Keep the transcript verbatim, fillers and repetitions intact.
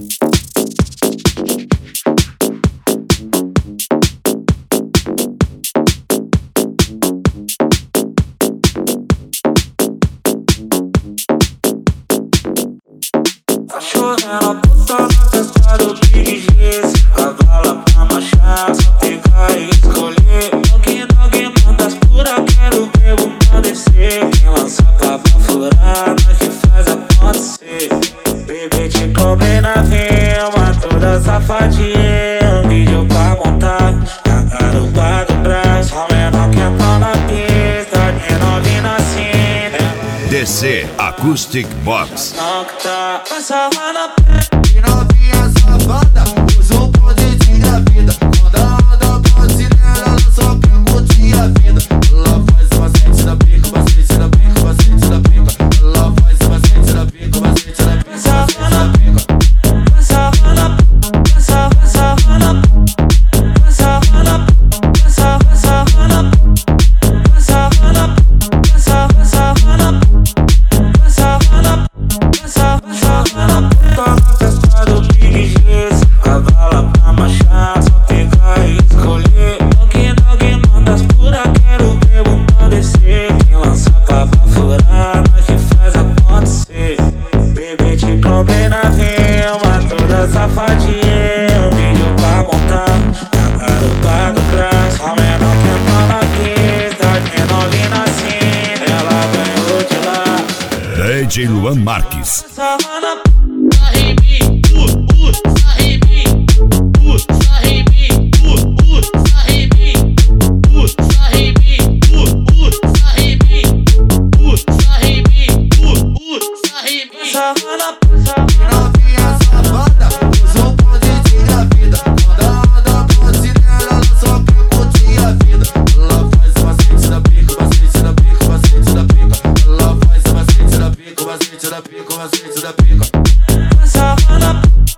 Cachorrena puta na festa do Big G. Cavala pra marchar, só pegar e escolher. Alguém, alguém manda as pura, quero ver o pau descer. Quem lança cava furada, que faz acontecer. Bebê te cobrei na rima, toda safadinha. Vídeo pra montar, a garupa do braço. Ao menor que entrou na pista, de novinho assim. D C Acoustic Box. Não que tá passando na De novinha safada, usa o poder de engravida. Quando ela anda brasileira, ela só quer curtir a vida. Ela faz o macete da pica, o macete da pica, o macete da pica. Ela faz o macete da pica, o macete da pica, o macete da pica. passando na passando passando na passando na passando passando na passando na passando passando na passando na passando puta na festa do Big G. Cavala pra marchar, só pegar e escolher. Alguém, alguém manda as pura, quero ver o pau descer. Quem lança cava furada, que faz acontecer. Bebê te cobrei na rima, toda safadinha. Vídeo pra montar, a garupa do braço. Ao menor que entrou na pista, de novinho assim. Ela ganhou de lá. D J Luan Marques. Savana. De novinha safada, usa o poder de engravida. Quando ela anda brasileira, ela só quer curtir a vida. Ela faz o macete da pica, o macete da pica, o macete da pica. Ela faz o macete da pica, o macete da pica, o macete da pica. Savana.